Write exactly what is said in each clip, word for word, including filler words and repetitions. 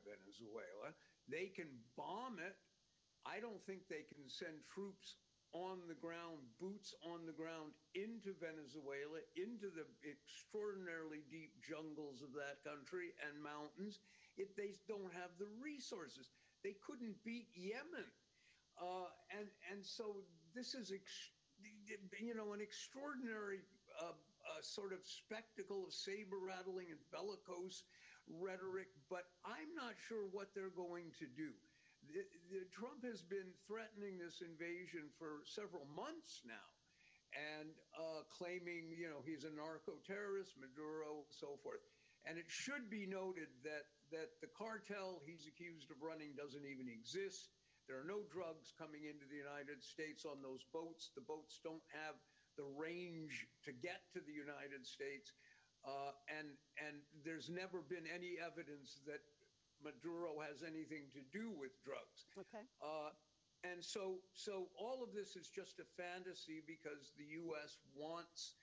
Venezuela. They can bomb it. I don't think they can send troops on the ground, boots on the ground into Venezuela, into the extraordinarily deep jungles of that country and mountains, if they don't have the resources. They couldn't beat Yemen. Uh, and, and so this is, ex- you know, an extraordinary uh, uh, sort of spectacle of saber-rattling and bellicose rhetoric, but I'm not sure what they're going to do. The, the, Trump has been threatening this invasion for several months now and uh, claiming, you know, he's a narco-terrorist, Maduro, and so forth. And it should be noted that, that the cartel he's accused of running doesn't even exist. There are no drugs coming into the United States on those boats. The boats don't have the range to get to the United States. Uh, and, and there's never been any evidence that Maduro has anything to do with drugs. Okay. Uh, and so so all of this is just a fantasy because the U S wants,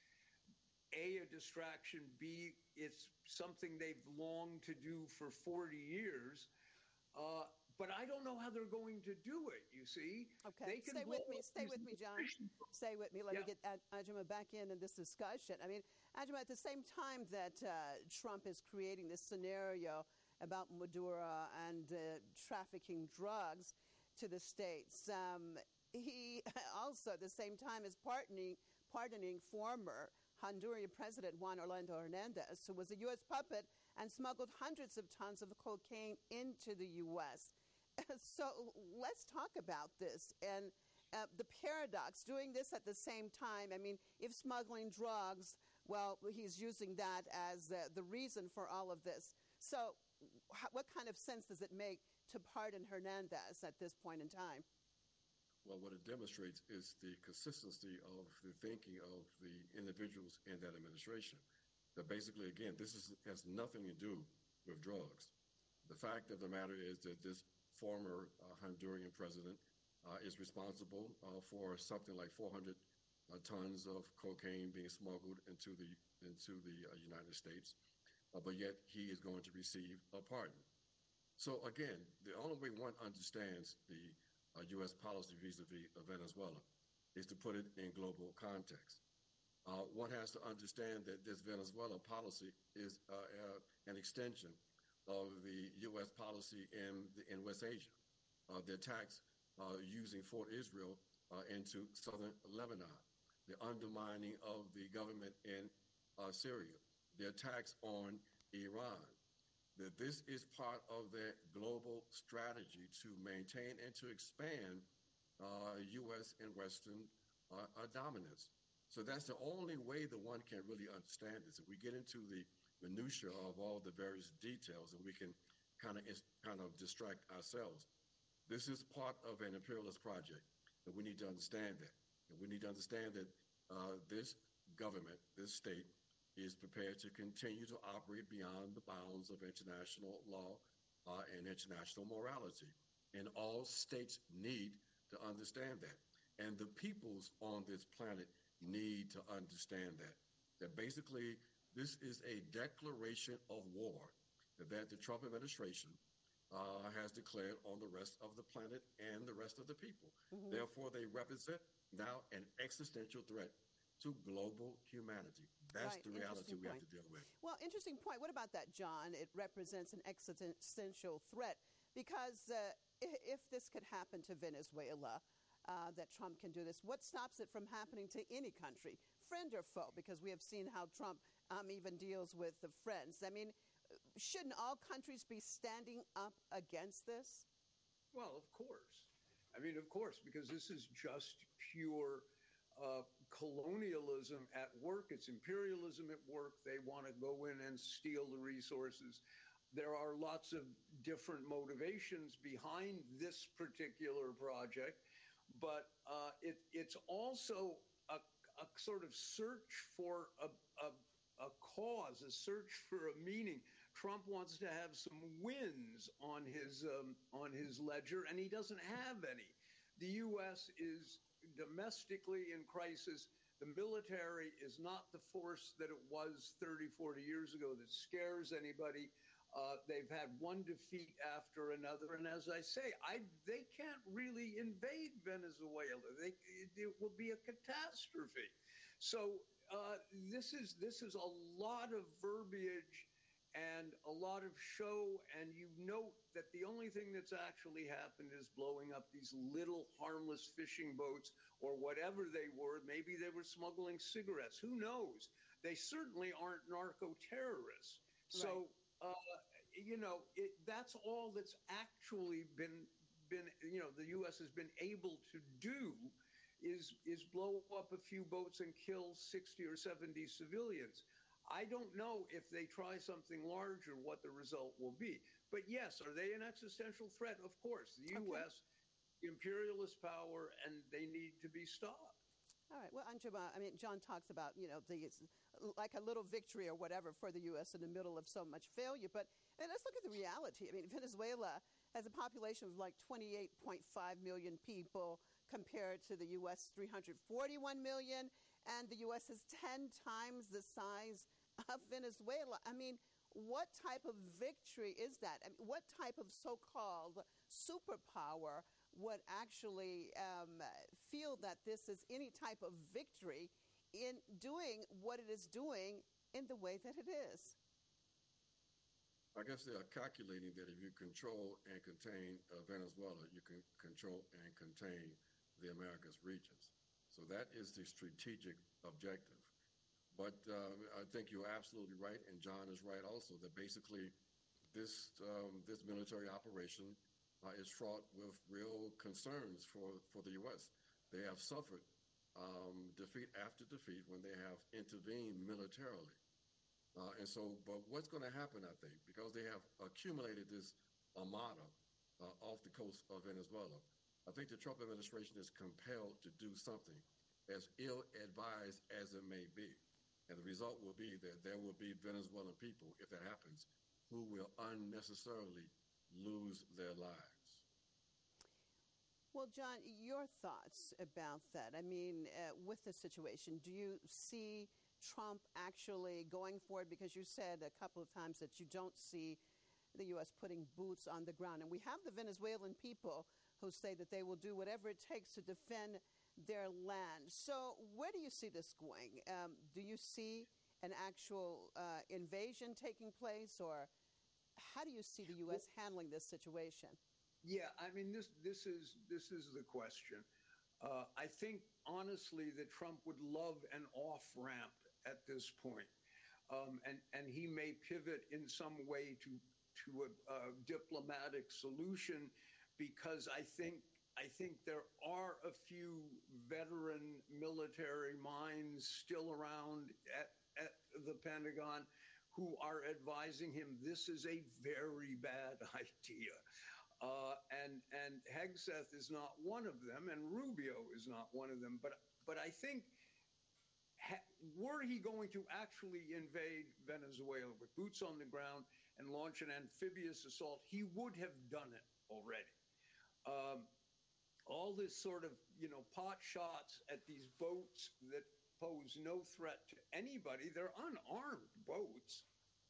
A, a distraction, B, it's something they've longed to do for forty years. Uh, but I don't know how they're going to do it, you see. Okay, they can stay with me, stay with me, John. Stay with me. Let yeah. me get Ajima back in in this discussion. I mean, Ajima, at the same time that uh, Trump is creating this scenario about Maduro and uh, trafficking drugs to the States, um, he also, at the same time, is pardoning, pardoning former Honduran President Juan Orlando Hernandez, who was a U S puppet and smuggled hundreds of tons of cocaine into the U S So let's talk about this and uh, the paradox, doing this at the same time. I mean, if smuggling drugs, well, he's using that as uh, the reason for all of this. So what kind of sense does it make to pardon Hernandez at this point in time? Well, what it demonstrates is the consistency of the thinking of the individuals in that administration. That basically, again, this is, has nothing to do with drugs. The fact of the matter is that this former uh, Honduran president uh, is responsible uh, for something like four hundred uh, tons of cocaine being smuggled into the into the uh, United States, uh, but yet he is going to receive a pardon. So again, the only way one understands the uh, U S policy vis-a-vis of Venezuela is to put it in global context. Uh, one has to understand that this Venezuela policy is uh, uh, an extension of the U S policy in the, in West Asia. Uh, the attacks uh, using Fort Israel uh, into southern Lebanon, the undermining of the government in uh, Syria, the attacks on Iran. That this is part of their global strategy to maintain and to expand uh, U S and Western uh, uh, dominance. So that's the only way that one can really understand this. If we get into the minutia of all the various details, and we can kind of kind of distract ourselves. This is part of an imperialist project, and we need to understand that. And we need to understand that uh, this government, this state, is prepared to continue to operate beyond the bounds of international law uh, and international morality. And all states need to understand that. And the peoples on this planet need to understand that. That basically, this is a declaration of war that the Trump administration uh, has declared on the rest of the planet and the rest of the people. Mm-hmm. Therefore, they represent now an existential threat to global humanity. That's right. the reality we point. have to deal with. Well, interesting point. What about that, John? It represents an existential threat because uh, if this could happen to Venezuela, uh, that Trump can do this, what stops it from happening to any country, friend or foe? Because we have seen how Trump um, even deals with the friends. I mean, shouldn't all countries be standing up against this? Well, of course. I mean, of course, because this is just pure Uh, colonialism at work. It's imperialism at work. They want to go in and steal the resources. There are lots of different motivations behind this particular project, but uh, it, it's also a, a sort of search for a, a, a cause, a search for a meaning. Trump wants to have some wins on his um, on his ledger, and he doesn't have any. The U S is domestically in crisis. The military is not the force that it was thirty, forty years ago that scares anybody. Uh, they've had one defeat after another, and as I say, I they can't really invade Venezuela. They, it, it will be a catastrophe. So uh, this is this is a lot of verbiage and a lot of show, and you note that the only thing that's actually happened is blowing up these little harmless fishing boats or whatever they were. Maybe they were smuggling cigarettes. Who knows? They certainly aren't narco-terrorists. Right. So, uh, you know, it, that's all that's actually been, been, you know, the U S has been able to do is, is blow up a few boats and kill sixty or seventy civilians. I don't know if they try something larger what the result will be. But yes, are they an existential threat? Of course. The U S, okay. Imperialist power, and they need to be stopped. All right. Well, Anjuma, I mean, John talks about, you know, the, like a little victory or whatever for the U S in the middle of so much failure. But and let's look at the reality. I mean, Venezuela has a population of like twenty-eight point five million people compared to the U S three hundred forty-one million. And the U S is ten times the size of Venezuela. I mean, what type of victory is that? I mean, what type of so-called superpower would actually um, feel that this is any type of victory in doing what it is doing in the way that it is? I guess they are calculating that if you control and contain uh, Venezuela, you can control and contain the Americas regions. So that is the strategic objective. But uh, I think you're absolutely right, and John is right also, that basically this um, this military operation uh, is fraught with real concerns for, for the U S. They have suffered um, defeat after defeat when they have intervened militarily. Uh, and so, but what's going to happen, I think, because they have accumulated this armada uh, off the coast of Venezuela, I think the Trump administration is compelled to do something, as ill-advised as it may be. And the result will be that there will be Venezuelan people, if that happens, who will unnecessarily lose their lives. Well, John, your thoughts about that? I mean, uh, with the situation, do you see Trump actually going for it? Because you said a couple of times that you don't see the U S putting boots on the ground. And we have the Venezuelan people who say that they will do whatever it takes to defend their land. So where do you see this going? Um, do you see an actual uh, invasion taking place, or how do you see the U S handling this situation? Yeah, I mean, this this is this is the question. Uh, I think, honestly, that Trump would love an off-ramp at this point. Um, and, and he may pivot in some way to, to a, a diplomatic solution, because I think I think there are a few veteran military minds still around at, at the Pentagon who are advising him this is a very bad idea. Uh, and and Hegseth is not one of them, and Rubio is not one of them. But but I think, ha- were he going to actually invade Venezuela with boots on the ground and launch an amphibious assault, he would have done it already. Um, all this sort of, you know, pot shots at these boats that pose no threat to anybody. They're unarmed boats.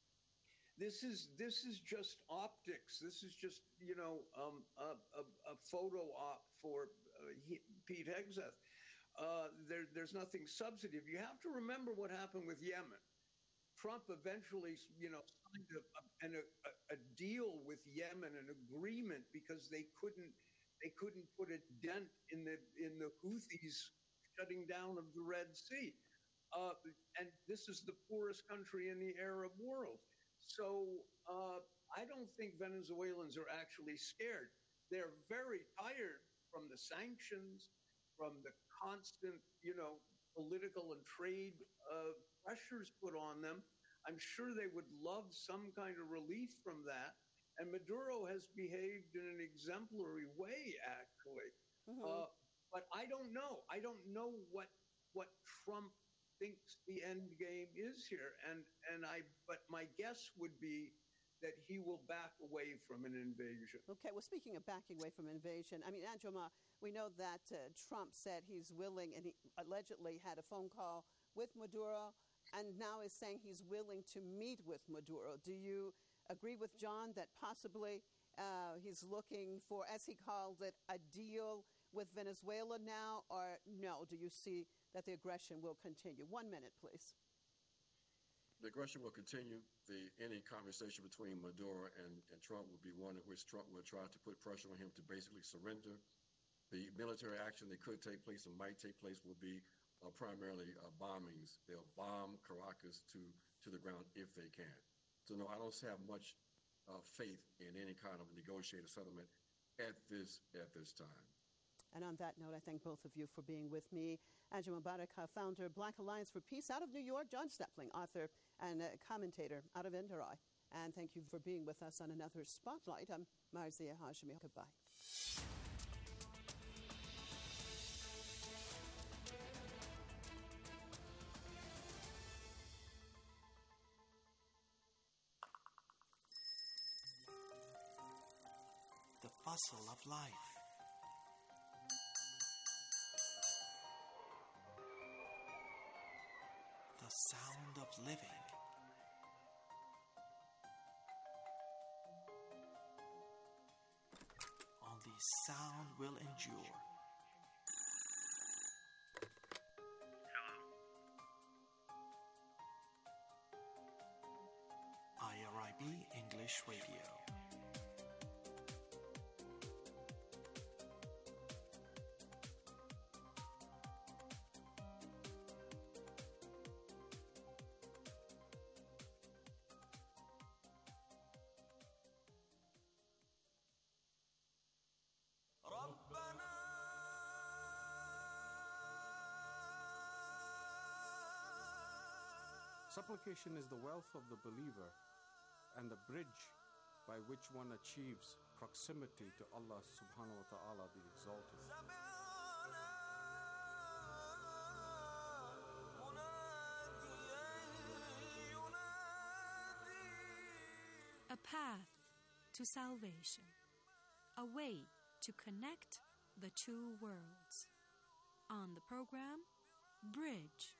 This is this is just optics. This is just, you know, um, a, a, a photo op for uh, he, Pete Hegseth. Uh, there, there's nothing substantive. You have to remember what happened with Yemen. Trump eventually, you know, signed a, a, a deal with Yemen, an agreement, because they couldn't they couldn't put a dent in the in the Houthis shutting down of the Red Sea. Uh, and this is the poorest country in the Arab world. So uh, I don't think Venezuelans are actually scared. They're very tired from the sanctions, from the constant, you know, political and trade uh, pressures put on them. I'm sure they would love some kind of relief from that. And Maduro has behaved in an exemplary way, actually. Mm-hmm. Uh, but I don't know. I don't know what what Trump thinks the end game is here. And and I. But my guess would be that he will back away from an invasion. Okay. Well, speaking of backing away from invasion, I mean, Anjuma, we know that uh, Trump said he's willing, and he allegedly had a phone call with Maduro, and now is saying he's willing to meet with Maduro. Do you agree with John that possibly uh, he's looking for, as he called it, a deal with Venezuela now, or no? Do you see that the aggression will continue? One minute, please. The aggression will continue. The any conversation between Maduro and, and Trump will be one in which Trump will try to put pressure on him to basically surrender. The military action that could take place and might take place will be uh, primarily uh, bombings. They'll bomb Caracas to, to the ground if they can. So no, I don't have much uh, faith in any kind of negotiated settlement at this at this time. And on that note, I thank both of you for being with me. Ajam Mubarak, founder, Black Alliance for Peace out of New York. John Stepling, author and uh, commentator out of Indirai. And thank you for being with us on another Spotlight. I'm Marzia Hashemi. Goodbye. The bustle of life. The sound of living. Only sound will endure. I R I B English Radio. Supplication is the wealth of the believer and the bridge by which one achieves proximity to Allah subhanahu wa ta'ala, the exalted. A path to salvation, a way to connect the two worlds. On the program, Bridge.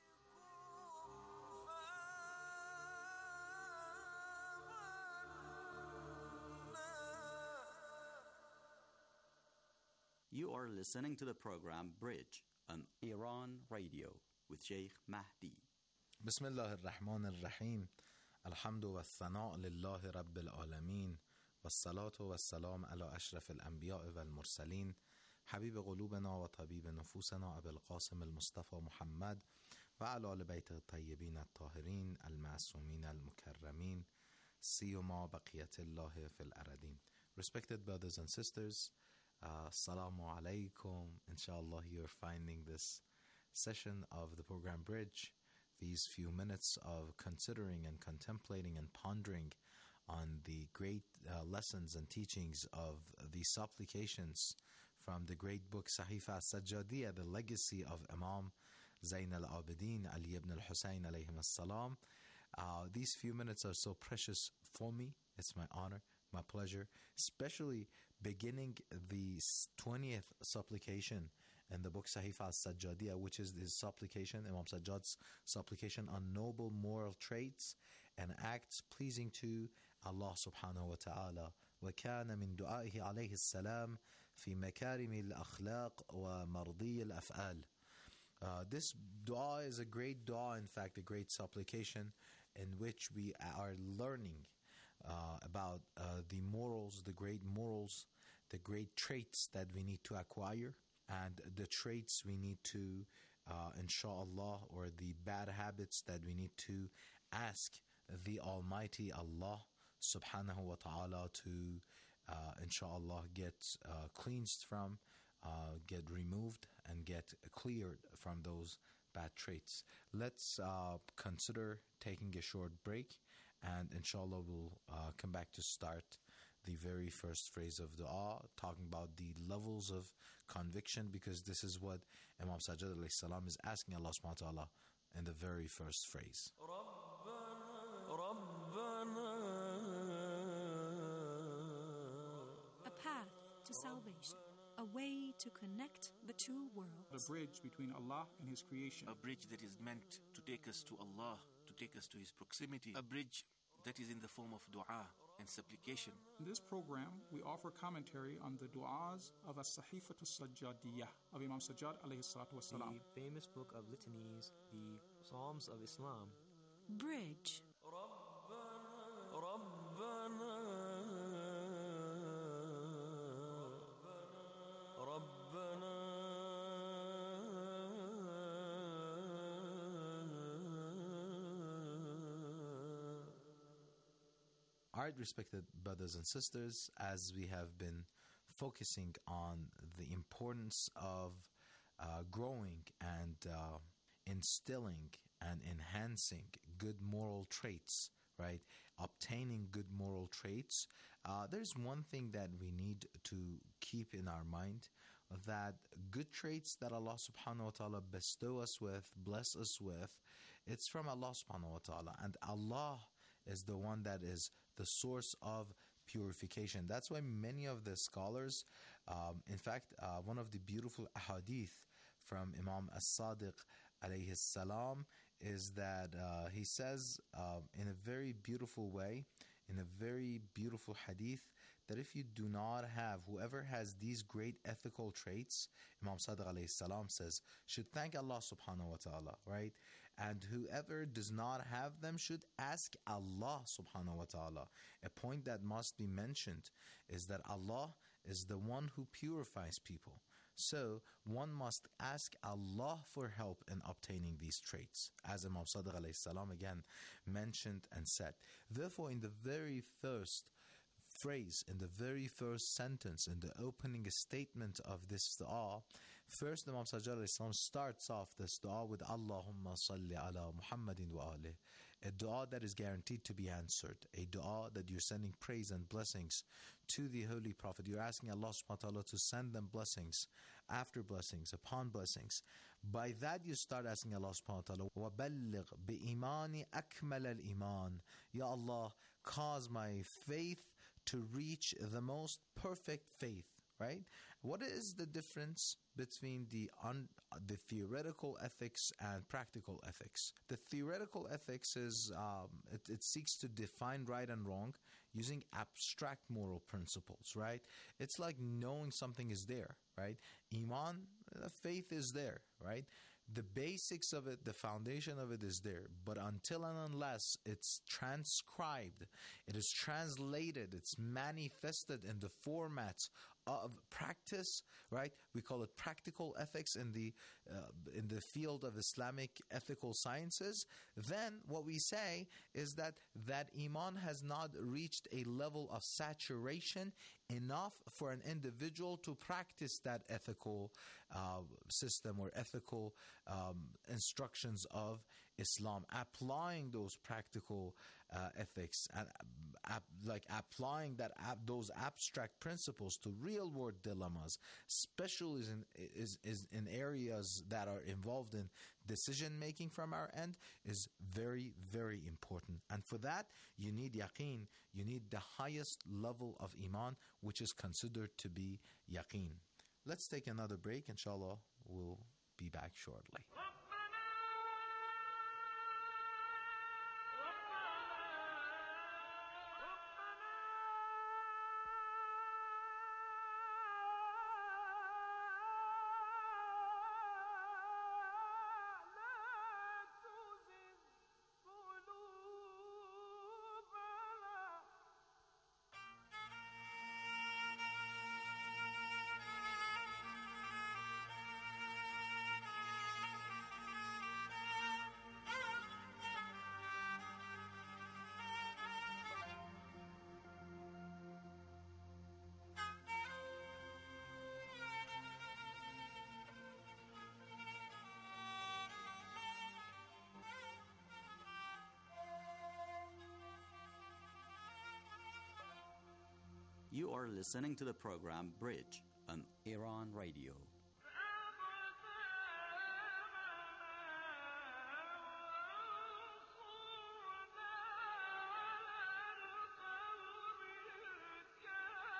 You are listening to the program Bridge on Iran Radio with Sheikh Mahdi. بسم الله الرحمن الرحيم. الحمد والثناء لله رب العالمين والصلاة والسلام على أشرف الأنبياء والمرسلين حبيب قلوبنا وطبيب نفوسنا أبي القاسم المصطفى محمد وعلى آل بيت الطيبين الطاهرين المعصومين المكرمين سيما بقية الله في الأرضين. Respected brothers and sisters, Uh, Assalamu alaikum. Inshallah, you're finding this session of the program Bridge, these few minutes of considering and contemplating and pondering on the great uh, lessons and teachings of the supplications from the great book Sahifa Sajjadiyya, the legacy of Imam Zayn al-Abidin Ali ibn al-Husayn alayhim as-salam. Uh, these few minutes are so precious for me. It's my honor, my pleasure, especially beginning the twentieth supplication in the book Sahifa al-Sajjadiyya, which is his supplication, Imam Sajjad's supplication on noble moral traits and acts pleasing to Allah subhanahu wa ta'ala. وَكَانَ مِن دُعَائِهِ عَلَيْهِ السَّلَامِ فِي مَكَارِمِ الْأَخْلَاقِ وَمَرْضِيِّ الْأَفْعَالِ. Uh, this dua is a great dua, in fact, a great supplication in which we are learning uh, about uh, the morals, the great morals, the great traits that we need to acquire, and the traits we need to, uh, inshallah, or the bad habits that we need to ask the Almighty Allah subhanahu wa ta'ala to, uh, inshallah, get uh, cleansed from, uh, get removed, and get cleared from those bad traits. Let's uh, consider taking a short break, and inshallah we'll uh, come back to start the very first phrase of dua, talking about the levels of conviction, because this is what Imam Sajjad alayhi salam is asking Allah subhanahu wa ta'ala in the very first phrase. A path to salvation, a way to connect the two worlds. The bridge between Allah and His creation. A bridge that is meant to take us to Allah, to take us to His proximity. A bridge that is in the form of dua. and supplication. In this program, we offer commentary on the du'as of As-Sahifatu Sajjadiyah of Imam Sajjad alayhi salatu wasalam. The famous book of litanies, the Psalms of Islam. Bridge. All right, respected brothers and sisters, as we have been focusing on the importance of uh, growing and uh, instilling and enhancing good moral traits, right? Obtaining good moral traits, uh, there's one thing that we need to keep in our mind, that good traits that Allah subhanahu wa ta'ala bestow us with, bless us with, it's from Allah subhanahu wa ta'ala. And Allah is the one that is the source of purification. That's why many of the scholars, um, in fact, uh, one of the beautiful ahadith from Imam As-Sadiq alayhi salam is that uh, he says uh, in a very beautiful way, in a very beautiful hadith, that if you do not have, whoever has these great ethical traits, Imam Sadiq alayhi salam says, should thank Allah subhanahu wa ta'ala, right? And whoever does not have them should ask Allah subhanahu wa ta'ala. A point that must be mentioned is that Allah is the one who purifies people. So one must ask Allah for help in obtaining these traits, as Imam Sadiq alayhi salam again mentioned and said. Therefore, in the very first phrase, in the very first sentence, in the opening statement of this dua, first Imam Sajjad alayhi salam starts off this dua with Allahumma salli ala Muhammadin wa alih, a dua that is guaranteed to be answered, a dua that you're sending praise and blessings to the Holy Prophet. You're asking Allah subhanahu wa ta'ala to send them blessings after blessings upon blessings. By that you start asking Allah subhanahu wa ta'ala, وَبَلِّغْ بِإِيمَانِ أَكْمَلَ الْإِيمَانِ, Ya Allah, cause my faith to reach the most perfect faith, right? What is the difference between the un, the theoretical ethics and practical ethics? The theoretical ethics is um, it, it seeks to define right and wrong using abstract moral principles, right? It's like knowing something is there, right? Iman, uh, faith is there, right? The basics of it, the foundation of it is there. But until and unless it's transcribed, it is translated, it's manifested in the formats of practice, right? We call it practical ethics in the uh, in the field of Islamic ethical sciences. Then what we say is that that iman has not reached a level of saturation enough for an individual to practice that ethical uh, system or ethical um, instructions of Islam, applying those practical uh, ethics and uh, ap- like applying that ap- those abstract principles to real world dilemmas, especially in is, is in areas that are involved in decision making from our end, is very, very important. And for that, you need yaqeen. You need the highest level of iman, which is considered to be yaqeen. Let's take another break. Inshallah, we'll be back shortly. You are listening to the program Bridge on Iran Radio.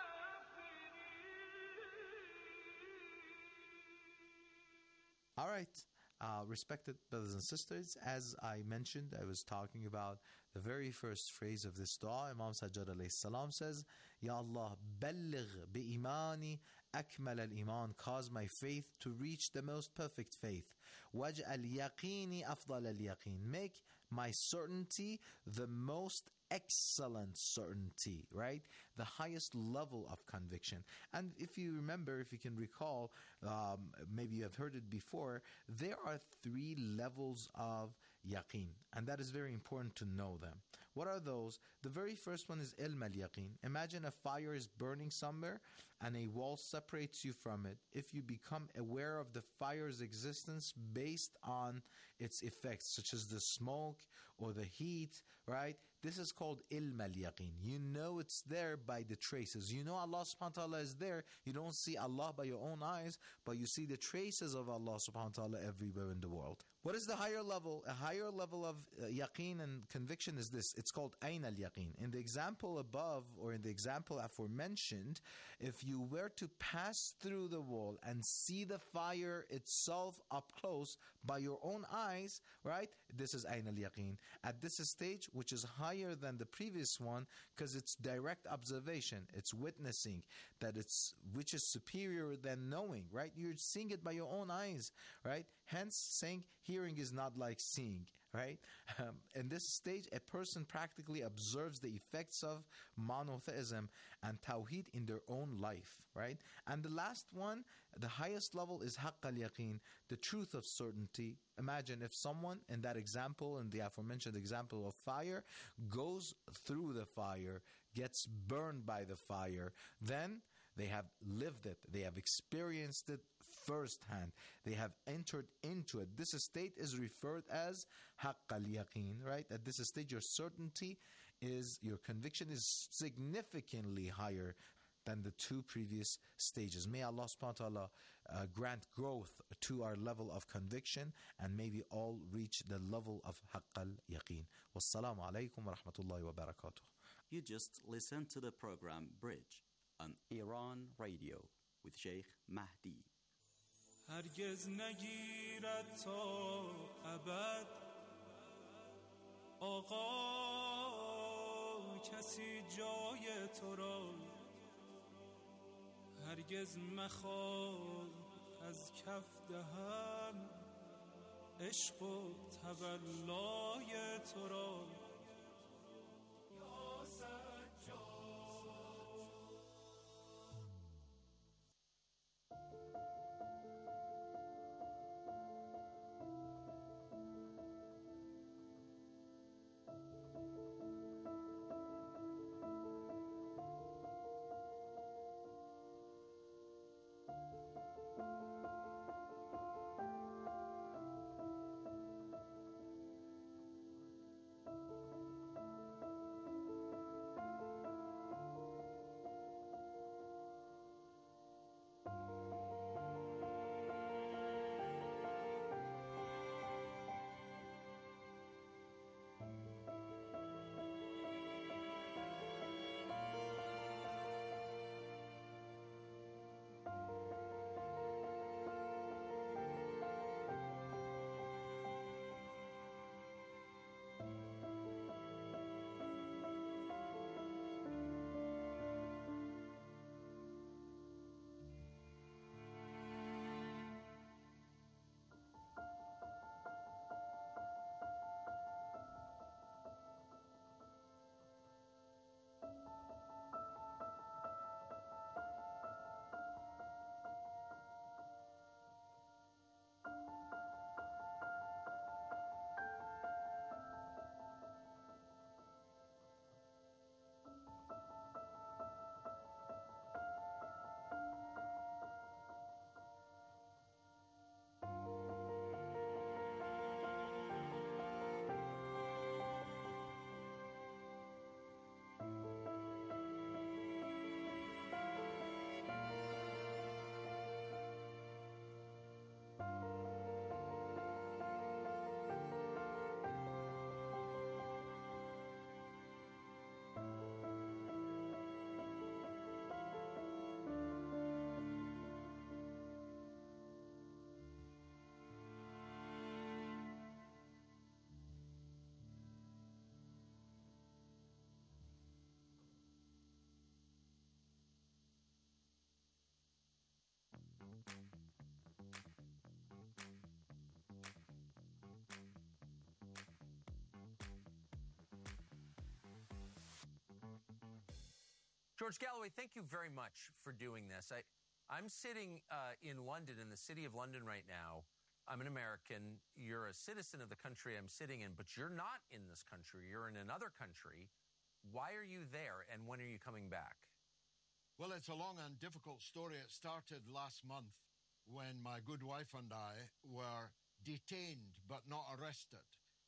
All right. Uh, respected brothers and sisters, as I mentioned, I was talking about the very first phrase of this dua. Imam Sajjad alayhi salam says, Ya Allah, balligh bi imani akmal al-iman, cause my faith to reach the most perfect faith. Waj'al yaqini afdal al-yaqin, make my certainty the most excellent certainty, right? The highest level of conviction. And if you remember, if you can recall, um, maybe you have heard it before, there are three levels of yaqeen, and that is very important to know them. What are those? The very first one is ilm al-yaqeen. Imagine a fire is burning somewhere and a wall separates you from it. If you become aware of the fire's existence based on its effects, such as the smoke or the heat, right? This is called ilm al-yaqeen. You know it's there by the traces. You know Allah subhanahu wa ta'ala is there. You don't see Allah by your own eyes, but you see the traces of Allah subhanahu wa ta'ala everywhere in the world. What is the higher level? A higher level of uh, yaqeen and conviction is this. It's called ayn al-yaqeen. In the example above, or in the example aforementioned, if you were to pass through the wall and see the fire itself up close by your own eyes, right? This is ayn al-yaqeen. At this stage, which is higher than the previous one, because it's direct observation, it's witnessing that it's, which is superior than knowing, right? You're seeing it by your own eyes, right? Hence, saying hearing is not like seeing, right? Um, in this stage, a person practically observes the effects of monotheism and tawheed in their own life, right? And the last one, the highest level, is haqq al-yaqeen, the truth of certainty. Imagine if someone, in that example, in the aforementioned example of fire, goes through the fire, gets burned by the fire, then they have lived it. They have experienced it firsthand. They have entered into it. This state is referred as haqq al-yaqeen, right? At this stage, your certainty is, your conviction is significantly higher than the two previous stages. May Allah subhanahu wa ta'ala uh, grant growth to our level of conviction, and may we all reach the level of haqq al-yaqeen. Wassalamu alaikum wa rahmatullahi wa barakatuh. You just listened to the program Bridge on Iran Radio with Sheikh Mahdi. هرگز نگیرد تا ابد آقا کسی جای تو را، هرگز مخواه از کف دهم عشق و تولای تو را. George Galloway, thank you very much for doing this. I, I'm sitting uh, in London, in the city of London right now. I'm an American. You're a citizen of the country I'm sitting in, but you're not in this country. You're in another country. Why are you there, and when are you coming back? Well, it's a long and difficult story. It started last month when my good wife and I were detained but not arrested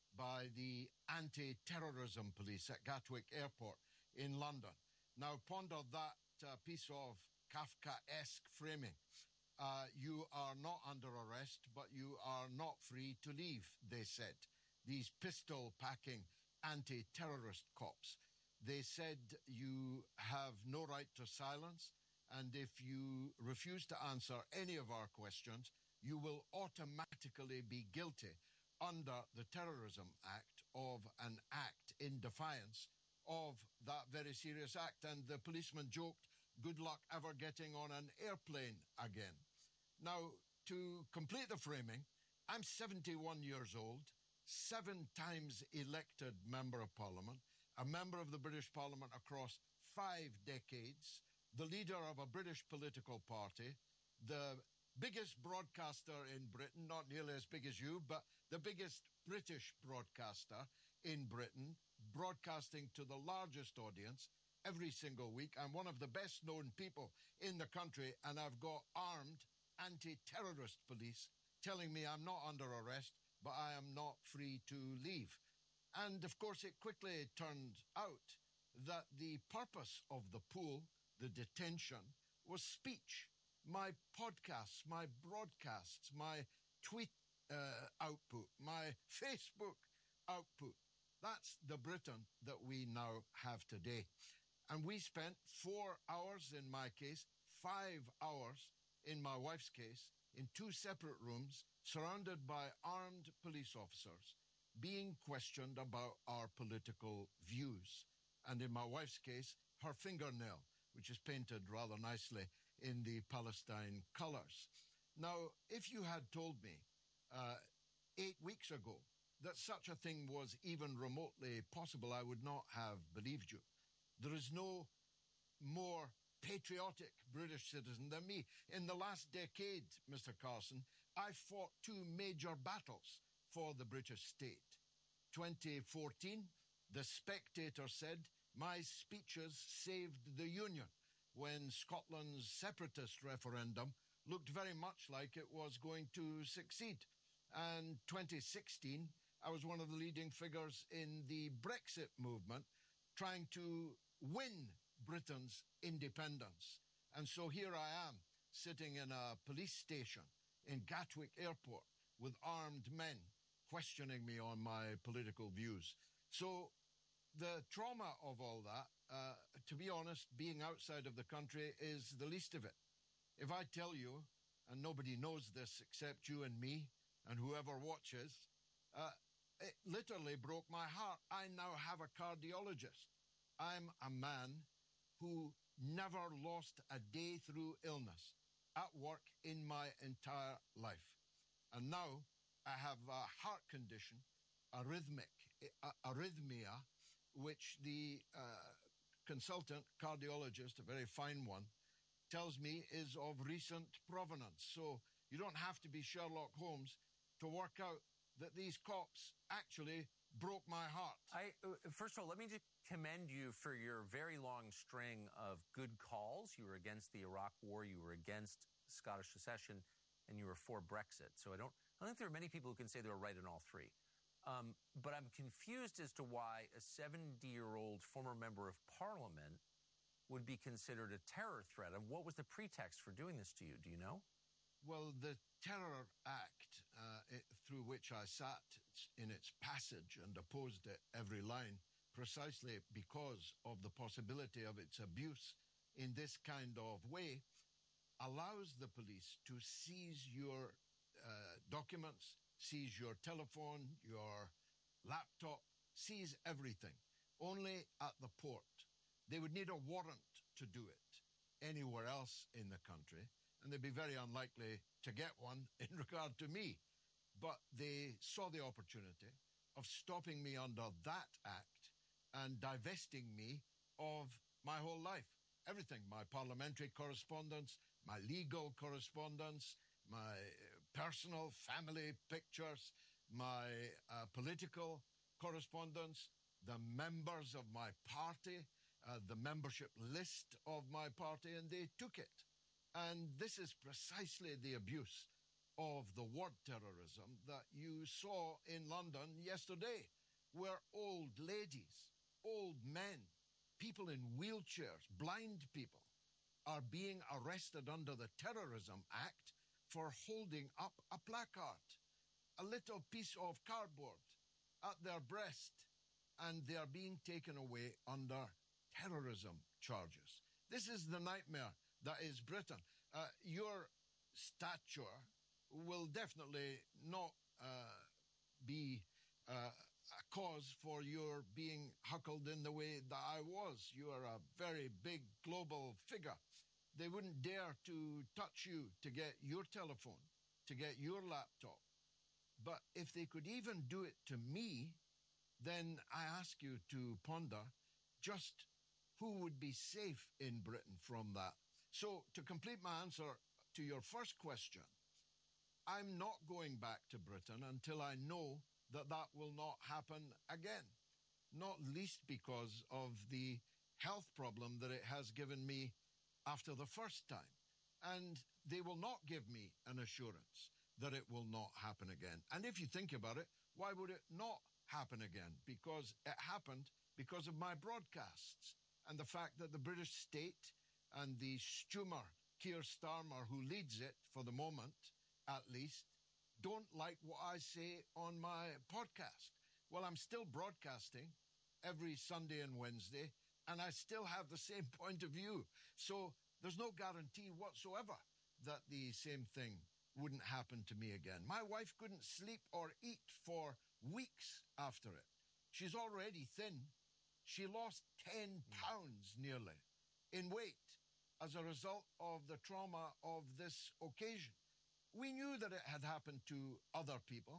by the anti-terrorism police at Gatwick Airport in London. Now, ponder that uh, piece of Kafkaesque framing. Uh, you are not under arrest, but you are not free to leave, they said. These pistol-packing anti-terrorist cops. They said you have no right to silence, and if you refuse to answer any of our questions, you will automatically be guilty under the Terrorism Act of an act in defiance of that very serious act. And the policeman joked, good luck ever getting on an airplane again. Now, to complete the framing, I'm seventy-one years old, seven times elected Member of Parliament, a member of the British Parliament across five decades, the leader of a British political party, the biggest broadcaster in Britain, not nearly as big as you, but the biggest British broadcaster in Britain, broadcasting to the largest audience every single week. I'm one of the best known people in the country, and I've got armed anti-terrorist police telling me I'm not under arrest, but I am not free to leave. And of course, it quickly turned out that the purpose of the pool, the detention, was speech. My podcasts, my broadcasts, my tweet uh, output, my Facebook output. That's the Britain that we now have today. And we spent four hours in my case, five hours in my wife's case, in two separate rooms, surrounded by armed police officers, being questioned about our political views. And in my wife's case, her fingernail, which is painted rather nicely in the Palestine colors. Now, if you had told me uh, eight weeks ago that such a thing was even remotely possible, I would not have believed you. There is no more patriotic British citizen than me. In the last decade, Mister Carson, I fought two major battles for the British state. twenty fourteen, The Spectator said, my speeches saved the Union, when Scotland's separatist referendum looked very much like it was going to succeed. And twenty sixteen, I was one of the leading figures in the Brexit movement, trying to win Britain's independence. And so here I am, sitting in a police station in Gatwick Airport with armed men questioning me on my political views. So the trauma of all that, uh, to be honest, being outside of the country is the least of it. If I tell you, and nobody knows this except you and me and whoever watches, uh, it literally broke my heart. I now have a cardiologist. I'm a man who never lost a day through illness at work in my entire life. And now I have a heart condition, arrhythmic, arrhythmia, which the uh, consultant cardiologist, a very fine one, tells me is of recent provenance. So you don't have to be Sherlock Holmes to work out that these cops actually broke my heart. I, uh, first of all, let me just commend you for your very long string of good calls. You were against the Iraq War, you were against Scottish secession, and you were for Brexit. So I don't, I don't think there are many people who can say they were right in all three. Um, but I'm confused as to why a seventy-year-old former member of Parliament would be considered a terror threat. And what was the pretext for doing this to you? Do you know? Well, the Terror Act, uh, it, through which I sat in its passage and opposed it every line, precisely because of the possibility of its abuse in this kind of way, allows the police to seize your uh, documents, seize your telephone, your laptop, seize everything, only at the port. They would need a warrant to do it anywhere else in the country, and they'd be very unlikely to get one in regard to me. But they saw the opportunity of stopping me under that act and divesting me of my whole life. everything, my parliamentary correspondence, my legal correspondence, my personal family pictures, my uh, political correspondence, the members of my party, uh, the membership list of my party, and they took it. And this is precisely the abuse of the word terrorism that you saw in London yesterday, where old ladies, old men, people in wheelchairs, blind people, are being arrested under the Terrorism Act for holding up a placard, a little piece of cardboard at their breast, and they are being taken away under terrorism charges. This is the nightmare that is Britain. Uh, your stature will definitely not uh, be uh, a cause for your being huckled in the way that I was. You are a very big global figure. They wouldn't dare to touch you to get your telephone, to get your laptop. But if they could even do it to me, then I ask you to ponder just who would be safe in Britain from that. So to complete my answer to your first question, I'm not going back to Britain until I know that that will not happen again, not least because of the health problem that it has given me after the first time. And they will not give me an assurance that it will not happen again. And if you think about it, why would it not happen again? Because it happened because of my broadcasts and the fact that the British state and the Stumer, Keir Starmer, who leads it for the moment, at least, don't like what I say on my podcast. Well, I'm still broadcasting every Sunday and Wednesday, and I still have the same point of view. So there's no guarantee whatsoever that the same thing wouldn't happen to me again. My wife couldn't sleep or eat for weeks after it. She's already thin. She lost ten pounds nearly in weight as a result of the trauma of this occasion. We knew that it had happened to other people,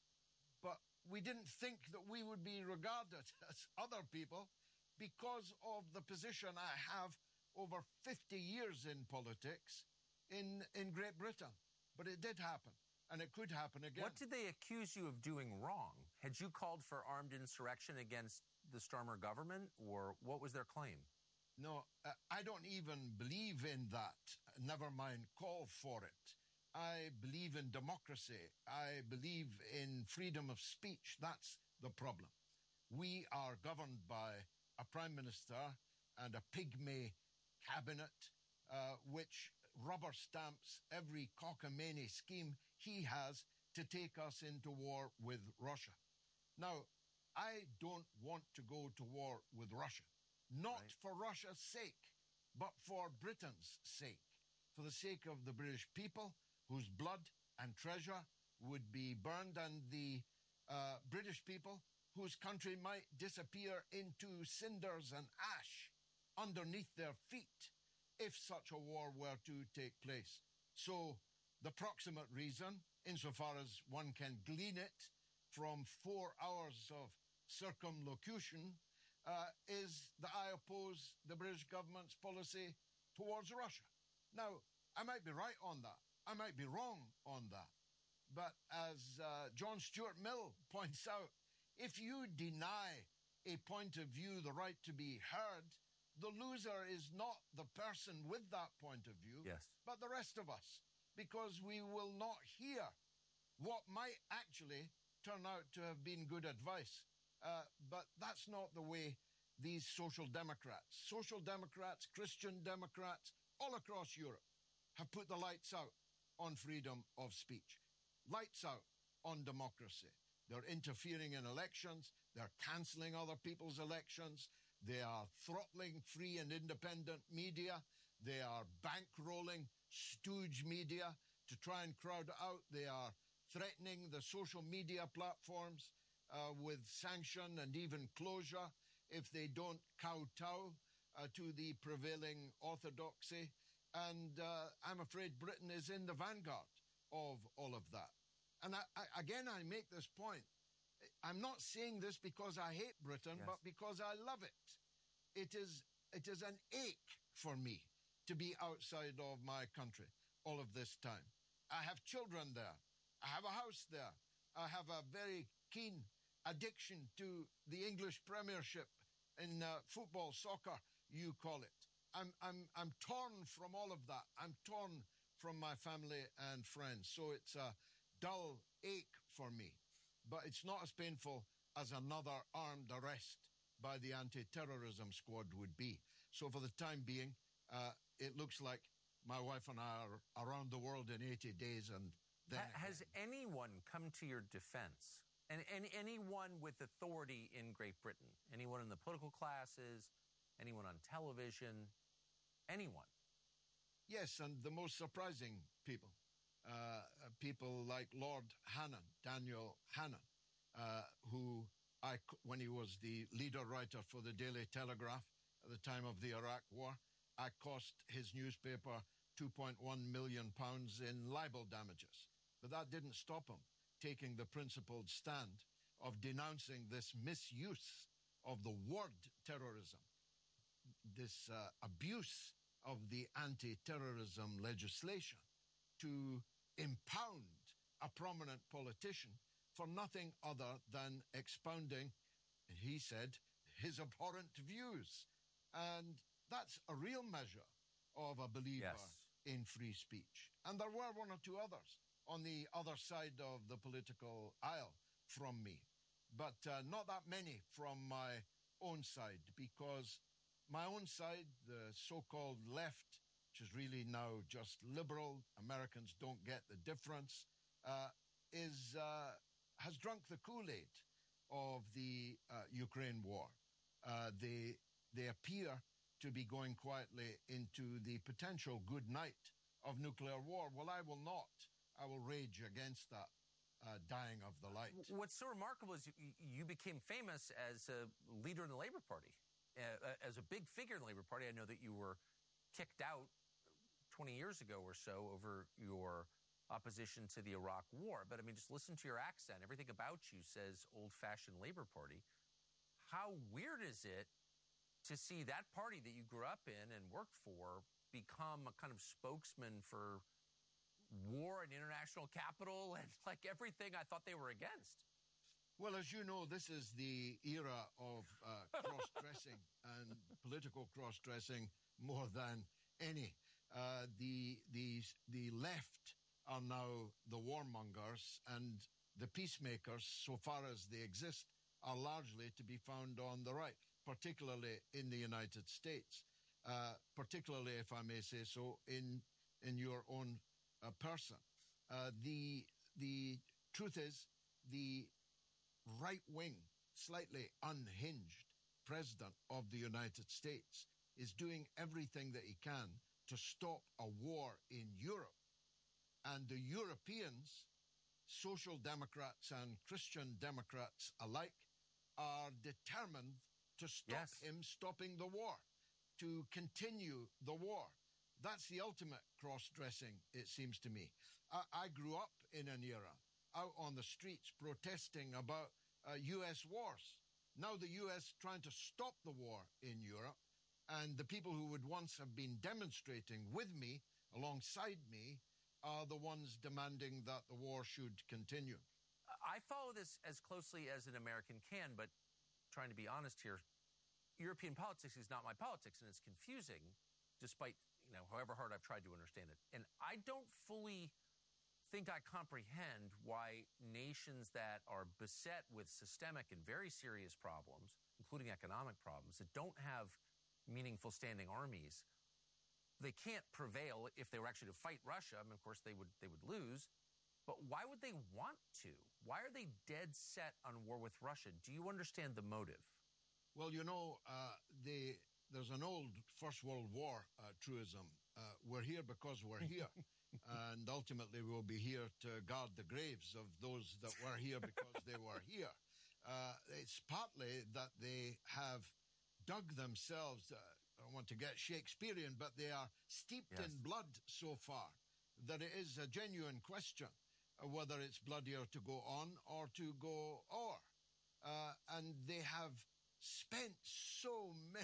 but we didn't think that we would be regarded as other people because of the position I have over fifty years in politics in, in Great Britain. But it did happen, and it could happen again. What did they accuse you of doing wrong? Had you called for armed insurrection against the Starmer government, or what was their claim? No, uh, I don't even believe in that, never mind call for it. I believe in democracy. I believe in freedom of speech. That's the problem. We are governed by a prime minister and a pygmy cabinet, uh, which rubber stamps every cockamamie scheme he has to take us into war with Russia. Now, I don't want to go to war with Russia, not right. for Russia's sake, but for Britain's sake, for the sake of the British people, whose blood and treasure would be burned, and the uh, British people whose country might disappear into cinders and ash underneath their feet if such a war were to take place. So the proximate reason, insofar as one can glean it from four hours of circumlocution, uh, is that I oppose the British government's policy towards Russia. Now, I might be right on that. I might be wrong on that. But as uh, John Stuart Mill points out, if you deny a point of view the right to be heard, the loser is not the person with that point of view, yes. but the rest of us, because we will not hear what might actually turn out to have been good advice. Uh, but that's not the way these social democrats, social democrats, Christian democrats, all across Europe, have put the lights out on freedom of speech, lights out on democracy. They're interfering in elections. They're cancelling other people's elections. They are throttling free and independent media. They are bankrolling stooge media to try and crowd out. They are threatening the social media platforms uh, with sanction and even closure if they don't kowtow uh, to the prevailing orthodoxy. And uh, I'm afraid Britain is in the vanguard of all of that. And I, I, again, I make this point. I'm not saying this because I hate Britain, yes. but because I love it. It is, it is an ache for me to be outside of my country all of this time. I have children there. I have a house there. I have a very keen addiction to the English Premiership in uh, football, soccer, you call it. I'm, I'm, I'm torn from all of that. I'm torn from my family and friends. So it's a dull ache for me. But it's not as painful as another armed arrest by the anti-terrorism squad would be. So for the time being, uh, it looks like my wife and I are around the world in eighty days. And then ha- has anyone come to your defense? And, and anyone with authority in Great Britain? Anyone in the political classes? Anyone on television? Anyone? Yes, and the most surprising people. Uh, people like Lord Hannan, Daniel Hannan, uh, who, I, when he was the leader writer for the Daily Telegraph at the time of the Iraq War, I cost his newspaper two point one million pounds in libel damages. But that didn't stop him taking the principled stand of denouncing this misuse of the word terrorism, this uh, abuse of the anti-terrorism legislation to impound a prominent politician for nothing other than expounding, he said, his abhorrent views. And that's a real measure of a believer yes. in free speech. And there were one or two others on the other side of the political aisle from me, but uh, not that many from my own side, because my own side, the so-called left, which is really now just liberal, Americans don't get the difference, uh, is uh, has drunk the Kool-Aid of the uh, Ukraine war. Uh, they they appear to be going quietly into the potential good night of nuclear war. Well, I will not. I will rage against that uh, dying of the light. What's so remarkable is you, you became famous as a leader in the Labour Party. Uh, as a big figure in the Labour Party, I know that you were kicked out twenty years ago or so over your opposition to the Iraq War. But I mean, just listen to your accent. Everything about you says old-fashioned Labour Party. How weird is it to see that party that you grew up in and worked for become a kind of spokesman for war and international capital and like everything I thought they were against? Well, as you know, this is the era of uh, cross-dressing and political cross-dressing more than any. Uh, the, the, the left are now the warmongers, and the peacemakers, so far as they exist, are largely to be found on the right, particularly in the United States, uh, particularly, if I may say so, in, in your own uh, person. Uh, the, the truth is, the right-wing, slightly unhinged president of the United States is doing everything that he can to stop a war in Europe. And the Europeans, social democrats and Christian democrats alike, are determined to stop yes. him stopping the war, to continue the war. That's the ultimate cross-dressing, it seems to me. I, I grew up in an era out on the streets protesting about uh, U S wars. Now the U S trying to stop the war in Europe, and the people who would once have been demonstrating with me, alongside me, are the ones demanding that the war should continue. I follow this as closely as an American can, but trying to be honest here, European politics is not my politics, and it's confusing, despite, you know, however hard I've tried to understand it. And I don't fully think I comprehend why nations that are beset with systemic and very serious problems, including economic problems, that don't have meaningful standing armies, they can't prevail if they were actually to fight Russia. I mean, of course, they would they would lose. But why would they want to? Why are they dead set on war with Russia? Do you understand the motive? Well, you know, uh, they, there's an old First World War uh, truism. Uh, we're here because we're here. And ultimately, we'll be here to guard the graves of those that were here because they were here. Uh, it's partly that they have dug themselves, uh, I don't want to get Shakespearean, but they are steeped yes. in blood so far that it is a genuine question uh, whether it's bloodier to go on or to go o'er. Uh, and they have spent so many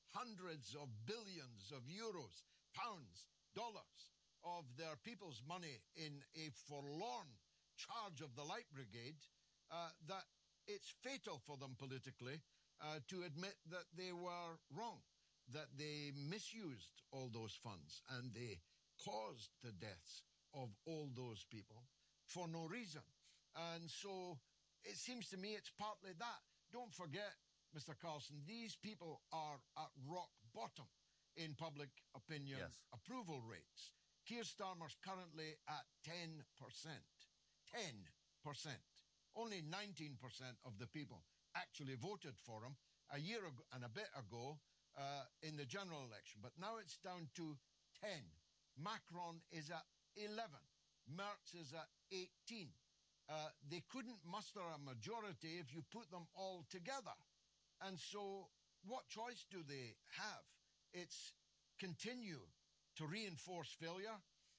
hundreds of billions of euros, pounds, dollars of their people's money in a forlorn charge of the Light Brigade, uh, that it's fatal for them politically uh, to admit that they were wrong, that they misused all those funds and they caused the deaths of all those people for no reason. And so it seems to me it's partly that. Don't forget, Mister Carlson, these people are at rock bottom in public opinion yes. approval rates. Keir Starmer's currently at ten percent. ten percent. Only nineteen percent of the people actually voted for him a year ago and a bit ago uh, in the general election. But now it's down to ten. Macron is at eleven. Merz is at eighteen. Uh, they couldn't muster a majority if you put them all together. And so what choice do they have? It's continue to reinforce failure,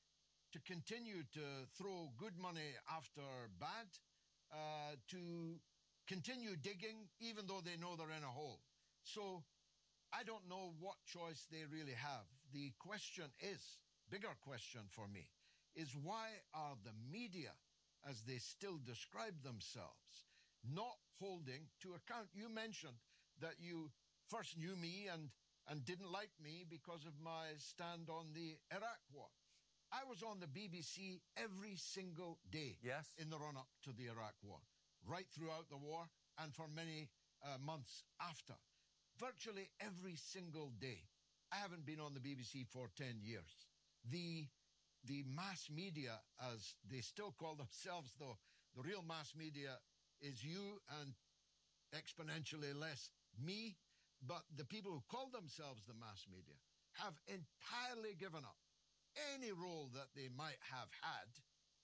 to continue to throw good money after bad, uh, to continue digging even though they know they're in a hole. So I don't know what choice they really have. The question is, bigger question for me, is why are the media, as they still describe themselves, not holding to account? You mentioned that you first knew me and, and didn't like me because of my stand on the Iraq war. I was on the B B C every single day yes. in the run-up to the Iraq war, right throughout the war and for many uh, months after. Virtually every single day. I haven't been on the B B C for ten years. The The mass media, as they still call themselves, though, the real mass media is you and exponentially less me, but the people who call themselves the mass media have entirely given up any role that they might have had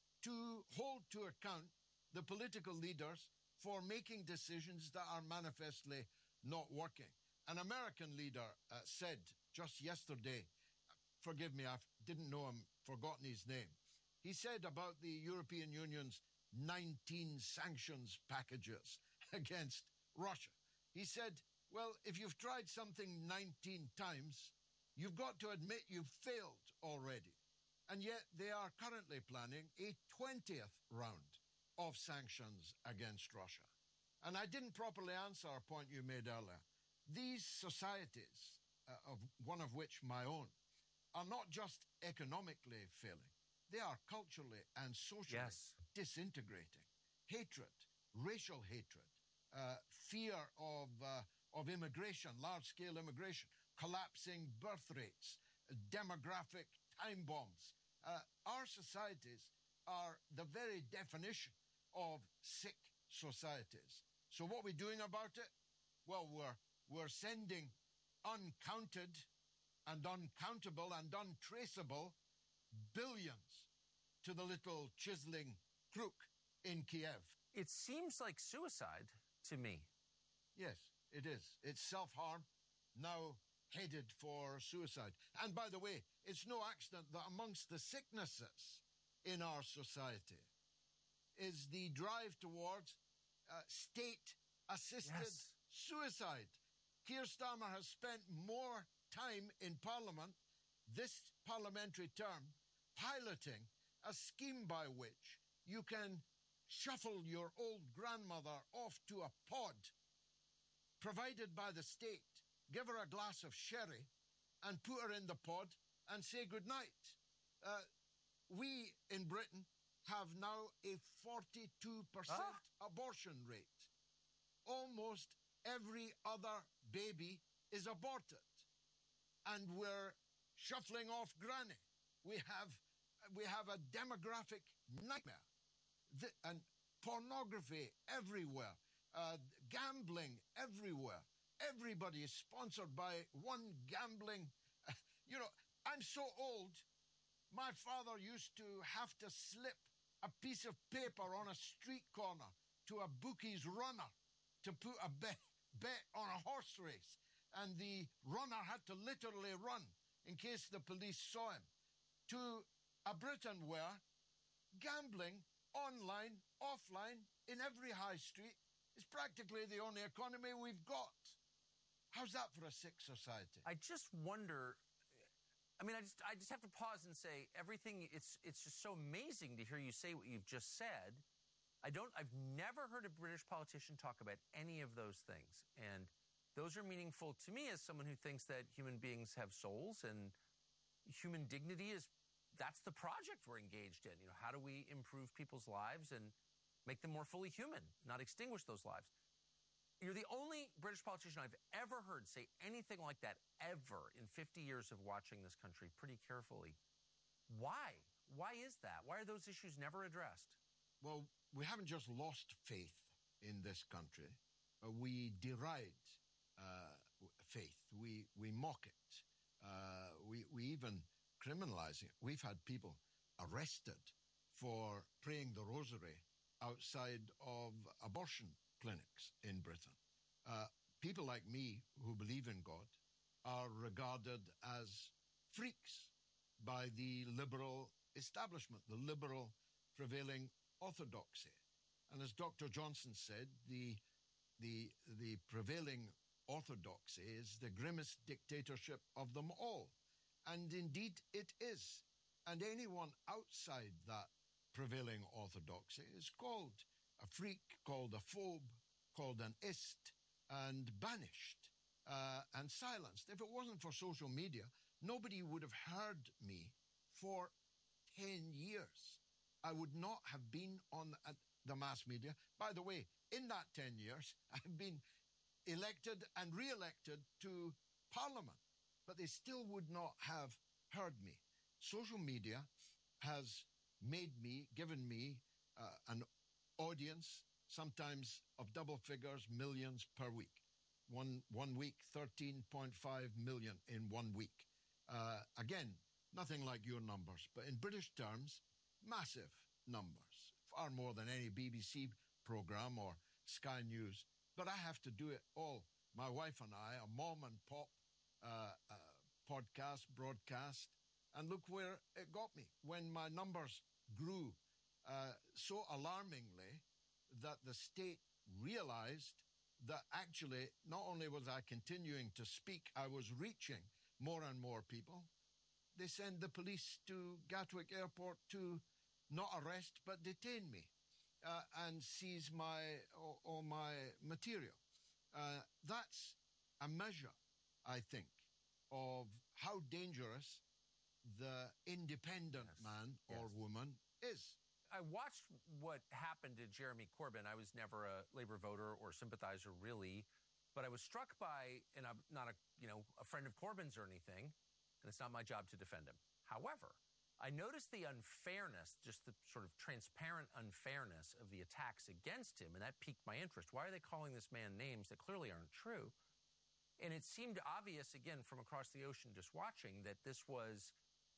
to hold to account the political leaders for making decisions that are manifestly not working. An American leader uh, said just yesterday, forgive me, I didn't know him, forgotten his name. He said about the European Union's nineteen sanctions packages against Russia. He said, well, if you've tried something nineteen times, you've got to admit you've failed already. And yet they are currently planning a twentieth round of sanctions against Russia. And I didn't properly answer a point you made earlier. These societies, uh, of one of which my own, are not just economically failing. They are culturally and socially yes. disintegrating. Hatred, racial hatred, uh, fear of, uh, of immigration, large-scale immigration, collapsing birth rates, demographic time bombs. Uh, our societies are the very definition of sick societies. So what are we doing about it? Well, we're, we're sending uncounted and uncountable and untraceable billions to the little chiseling crook in Kiev. It seems like suicide to me. Yes, it is. It's self-harm, now headed for suicide. And by the way, it's no accident that amongst the sicknesses in our society is the drive towards uh, state-assisted yes. suicide. Keir Starmer has spent more time in Parliament this parliamentary term piloting a scheme by which you can shuffle your old grandmother off to a pod provided by the state, give her a glass of sherry and put her in the pod and say goodnight. Uh, we in Britain have now a forty-two percent ah. abortion rate. Almost every other baby is aborted. And we're shuffling off granny. We have, we have a demographic nightmare. The, and pornography everywhere. Uh, gambling everywhere. Everybody is sponsored by one gambling. Uh, you know, I'm so old, my father used to have to slip a piece of paper on a street corner to a bookie's runner to put a bet, bet on a horse race. And the runner had to literally run in case the police saw him. To a Britain where gambling, online, offline, in every high street is practically the only economy we've got. How's that for a sick society? I just wonder, I mean, I just I just have to pause and say everything, it's it's just so amazing to hear you say what you've just said. I don't, I've never heard a British politician talk about any of those things. And those are meaningful to me as someone who thinks that human beings have souls and human dignity is, that's the project we're engaged in. You know, how do we improve people's lives and make them more fully human, not extinguish those lives? You're the only British politician I've ever heard say anything like that ever in fifty years of watching this country pretty carefully. Why? Why is that? Why are those issues never addressed? Well, we haven't just lost faith in this country. Uh, we deride uh, faith. We, we mock it. Uh, we, we even criminalize it. We've had people arrested for praying the rosary outside of abortion clinics in Britain. Uh, people like me who believe in God are regarded as freaks by the liberal establishment, the liberal prevailing orthodoxy. And as Doctor Johnson said, the, the, the prevailing orthodoxy is the grimmest dictatorship of them all. And indeed it is. And anyone outside that prevailing orthodoxy is called a freak, called a phobe, called an ist, and banished uh, and silenced. If it wasn't for social media, nobody would have heard me for ten years. I would not have been on the mass media. By the way, in that ten years, I've been elected and re-elected to Parliament, but they still would not have heard me. Social media has made me, given me uh, an audience, sometimes of double figures, millions per week. One, one week, thirteen point five million in one week. Uh, again, nothing like your numbers, but in British terms, massive numbers, far more than any B B C program or Sky News. But I have to do it all. My wife and I, a mom and pop uh, uh, podcast, broadcast, and look where it got me. When my numbers grew uh, so alarmingly that the state realized that actually not only was I continuing to speak, I was reaching more and more people. They send the police to Gatwick Airport to not arrest but detain me uh, and seize my all, all my material. Uh, that's a measure, I think, of how dangerous the independent yes. man or yes. woman is. I watched what happened to Jeremy Corbyn. I was never a Labour voter or sympathizer, really, but I was struck by, and I'm not a you know a friend of Corbyn's or anything, and it's not my job to defend him. However, I noticed the unfairness, just the sort of transparent unfairness of the attacks against him, and that piqued my interest. Why are they calling this man names that clearly aren't true? And it seemed obvious, again, from across the ocean just watching, that this was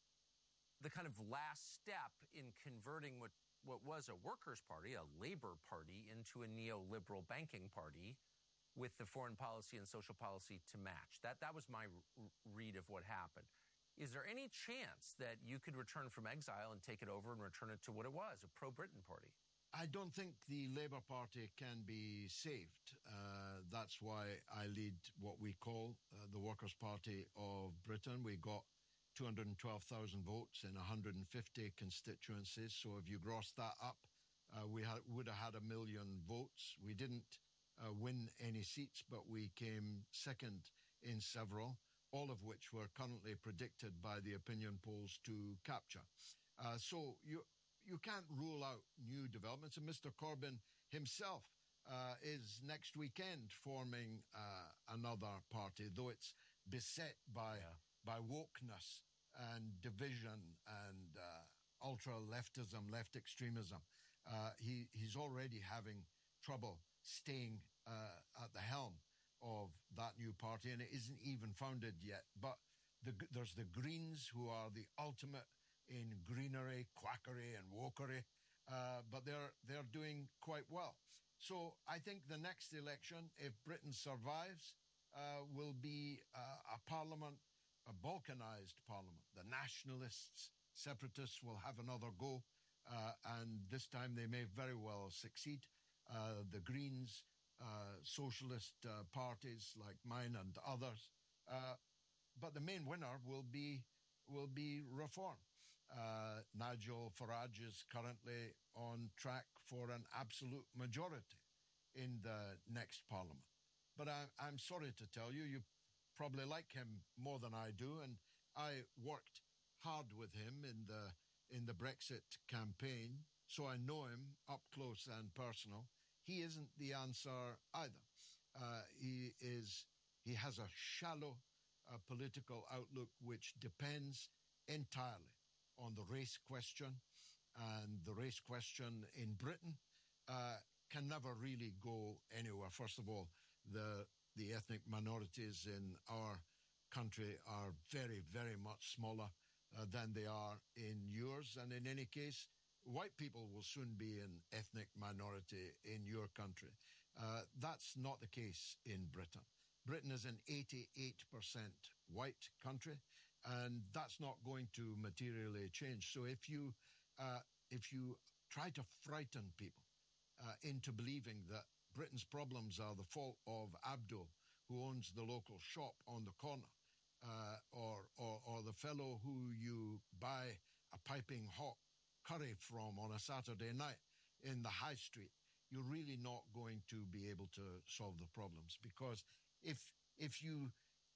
the kind of last step in converting what, what was a workers' party, a labor party, into a neoliberal banking party with the foreign policy and social policy to match. That, that was my r- read of what happened. Is there any chance that you could return from exile and take it over and return it to what it was, a pro-Britain party? I don't think the Labour Party can be saved. Uh, that's why I lead what we call uh, the Workers' Party of Britain. We got two hundred twelve thousand votes in one hundred fifty constituencies. So if you gross that up, uh, we ha- would have had a million votes. We didn't uh, win any seats, but we came second in several, all of which were currently predicted by the opinion polls to capture. Uh, so you you can't rule out new developments. And Mister Corbyn himself uh, is next weekend forming uh, another party, though it's beset by yeah. by wokeness and division and uh, ultra-leftism, left extremism. Uh, he, he's already having trouble staying uh, at the helm of that new party, and it isn't even founded yet. But the, there's the Greens, who are the ultimate in greenery, quackery, and wokery, uh, but they're they're doing quite well. So I think the next election, if Britain survives, uh, will be uh, a parliament, a balkanized parliament. The nationalists, separatists will have another go, uh, and this time they may very well succeed. Uh, the Greens uh, socialist uh, parties like mine and others. Uh, but the main winner will be will be reform. Uh, Nigel Farage is currently on track for an absolute majority in the next parliament. But I, I'm sorry to tell you, you probably like him more than I do, and I worked hard with him in the in the Brexit campaign, so I know him up close and personal. He isn't the answer either. Uh, he is. He has a shallow uh, political outlook, which depends entirely on the race question, and the race question in Britain uh, can never really go anywhere. First of all, the the ethnic minorities in our country are very, very much smaller uh, than they are in yours, and in any case, white people will soon be an ethnic minority in your country. Uh, that's not the case in Britain. Britain is an eighty-eight percent white country, and that's not going to materially change. So if you uh, if you try to frighten people uh, into believing that Britain's problems are the fault of Abdul, who owns the local shop on the corner, uh, or, or or the fellow who you buy a piping hot curry from on a Saturday night in the high street, you're really not going to be able to solve the problems. Because if if you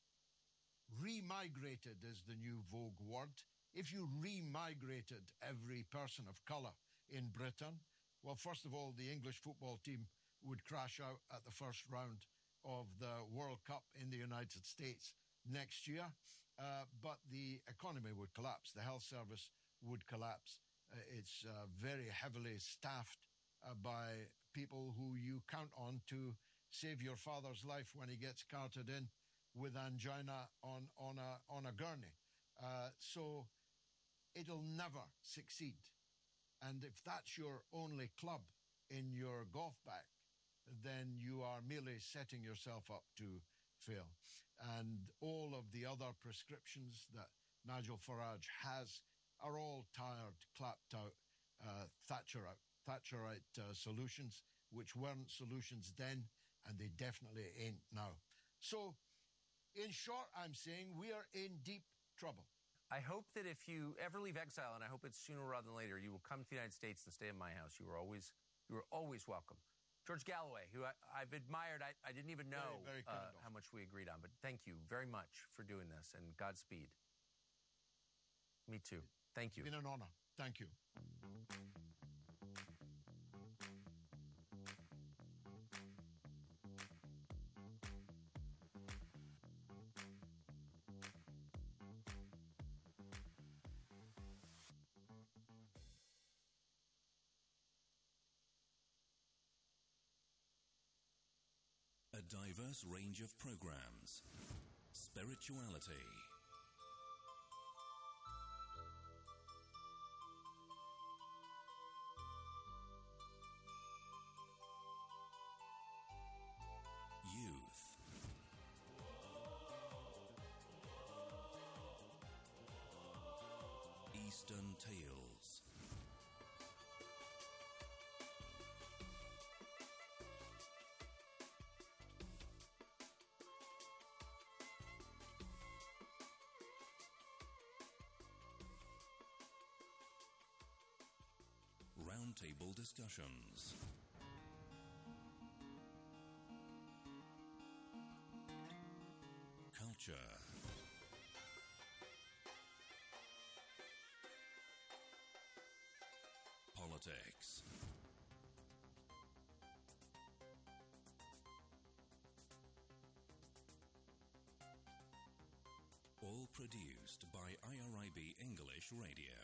remigrated is the new vogue word, if you remigrated every person of colour in Britain, well, first of all, the English football team would crash out at the first round of the World Cup in the United States next year, uh, but the economy would collapse. The health service would collapse. Uh, it's uh, very heavily staffed uh, by people who you count on to save your father's life when he gets carted in with angina on, on, a, on a gurney. Uh, so it'll never succeed. And if that's your only club in your golf bag, then you are merely setting yourself up to fail. And all of the other prescriptions that Nigel Farage has are all tired, clapped out, uh, Thatcherite, Thatcherite uh, solutions, which weren't solutions then, and they definitely ain't now. So, in short, I'm saying we are in deep trouble. I hope that if you ever leave exile, and I hope it's sooner rather than later, you will come to the United States and stay in my house. You were always, you were always welcome. George Galloway, who I, I've admired, I, I didn't even know very, very uh, how much we agreed on, but thank you very much for doing this, and Godspeed. Me too. Thank you. It's been an honor. Thank you. A diverse range of programs, spirituality, youth, Eastern Tales, roundtable discussions, culture, politics, all produced by I R I B English Radio.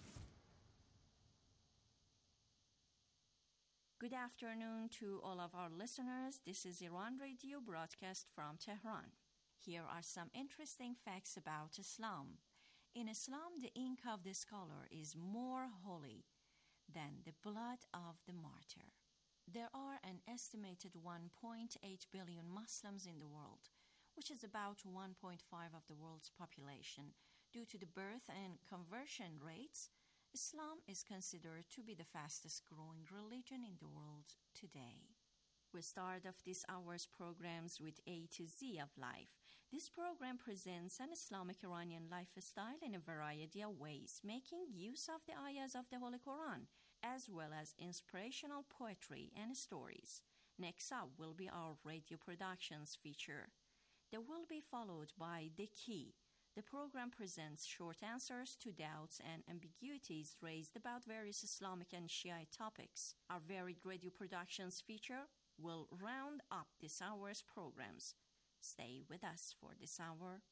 Good afternoon to all of our listeners. This is Iran Radio broadcast from Tehran. Here are some interesting facts about Islam. In Islam, the ink of the scholar is more holy than the blood of the martyr. There are an estimated one point eight billion Muslims in the world, which is about one point five of the world's population. Due to the birth and conversion rates, Islam is considered to be the fastest growing religion in the world today. We start off this hour's programs with A to Z of life. This program presents an Islamic Iranian lifestyle in a variety of ways, making use of the ayahs of the Holy Quran, as well as inspirational poetry and stories. Next up will be our radio productions feature. They will be followed by The Key. The program presents short answers to doubts and ambiguities raised about various Islamic and Shiite topics. Our varied radio productions feature will round up this hour's programs. Stay with us for this hour.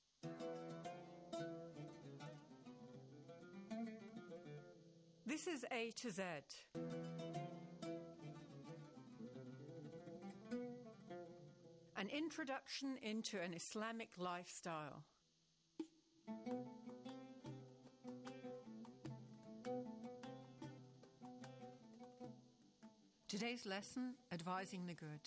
This is A to Z. An introduction into an Islamic lifestyle. Today's lesson, Advising the Good.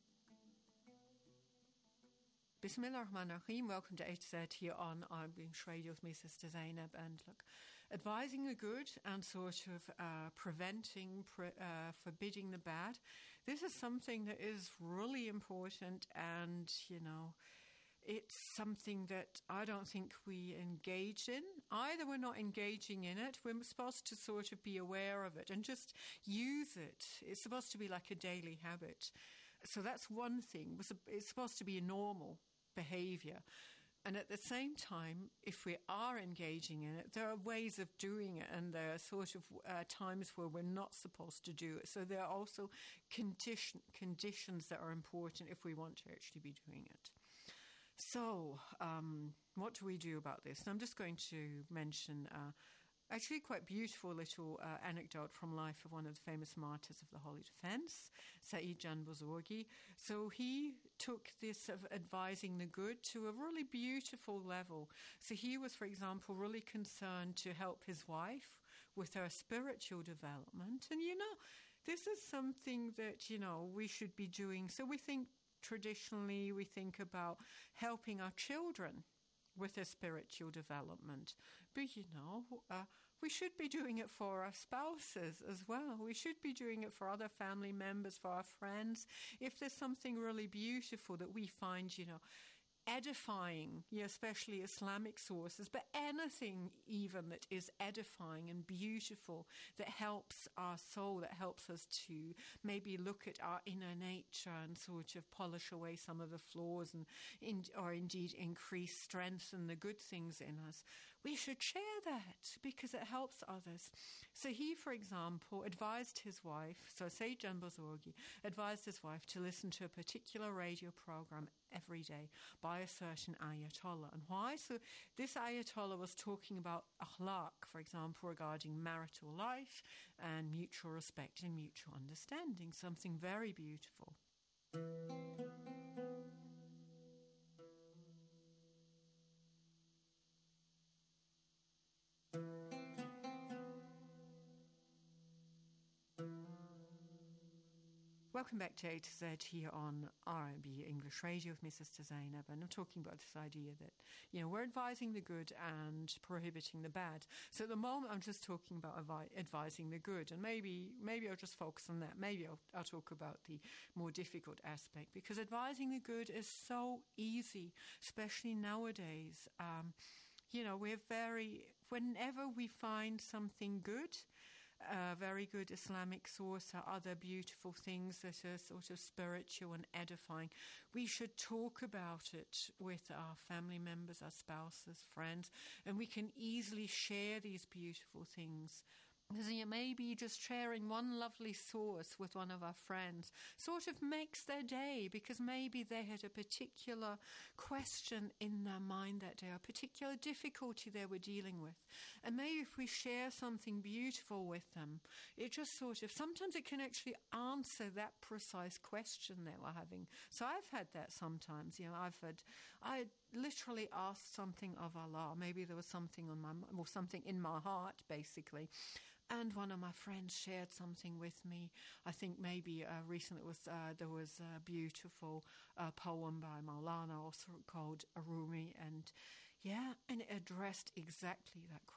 Bismillah ar-Rahman ar-Rahim. Welcome to A to Z here on Arabic English Radio with me, Sister Zainab. And look, advising the good and sort of uh, preventing, pre- uh, forbidding the bad. This is something that is really important, and, you know, it's something that I don't think we engage in. Either we're not engaging in it, we're supposed to sort of be aware of it and just use it. It's supposed to be like a daily habit. So that's one thing. It's supposed to be a normal behavior. And at the same time, if we are engaging in it, there are ways of doing it, and there are sort of uh, times where we're not supposed to do it. So there are also condition, conditions that are important if we want to actually be doing it. So um, what do we do about this? And I'm just going to mention uh, actually quite beautiful little uh, anecdote from life of one of the famous martyrs of the Holy Defense, Saeed Jan Bozorgi. So he took this of advising the good to a really beautiful level. So he was, for example, really concerned to help his wife with her spiritual development. And, you know, this is something that, you know, we should be doing. So we think traditionally, we think about helping our children with their spiritual development. But, you know, uh, we should be doing it for our spouses as well. We should be doing it for other family members, for our friends. If there's something really beautiful that we find, you know, edifying, yeah, especially Islamic sources, but anything even that is edifying and beautiful, that helps our soul, that helps us to maybe look at our inner nature and sort of polish away some of the flaws and in, or indeed increase, strengthen the good things in us. We should share that because it helps others. So he, for example, advised his wife, so Sayyid Jan Bozorgi advised his wife to listen to a particular radio program every day by a certain Ayatollah. And why? So this Ayatollah was talking about akhlaq, for example, regarding marital life and mutual respect and mutual understanding, something very beautiful. Welcome back to A to Z here on R I B English Radio with me, Sister Zainab, and I'm talking about this idea that, you know, we're advising the good and prohibiting the bad. So at the moment, I'm just talking about avi- advising the good, and maybe maybe I'll just focus on that. Maybe I'll, I'll talk about the more difficult aspect, because advising the good is so easy, especially nowadays. Um, you know, we're very, whenever we find something good, a very good Islamic source or other beautiful things that are sort of spiritual and edifying, we should talk about it with our family members, our spouses, friends, and we can easily share these beautiful things. Because you maybe just sharing one lovely source with one of our friends sort of makes their day, because maybe they had a particular question in their mind that day, a particular difficulty they were dealing with. And maybe if we share something beautiful with them, it just sort of, sometimes it can actually answer that precise question they were having. So I've had that sometimes, you know, I've had, I literally asked something of Allah. Maybe there was something on my, or something in my heart, basically. And one of my friends shared something with me. I think maybe uh, recently it was, uh, there was a beautiful uh, poem by Maulana, also called Arumi. And yeah, and it addressed exactly that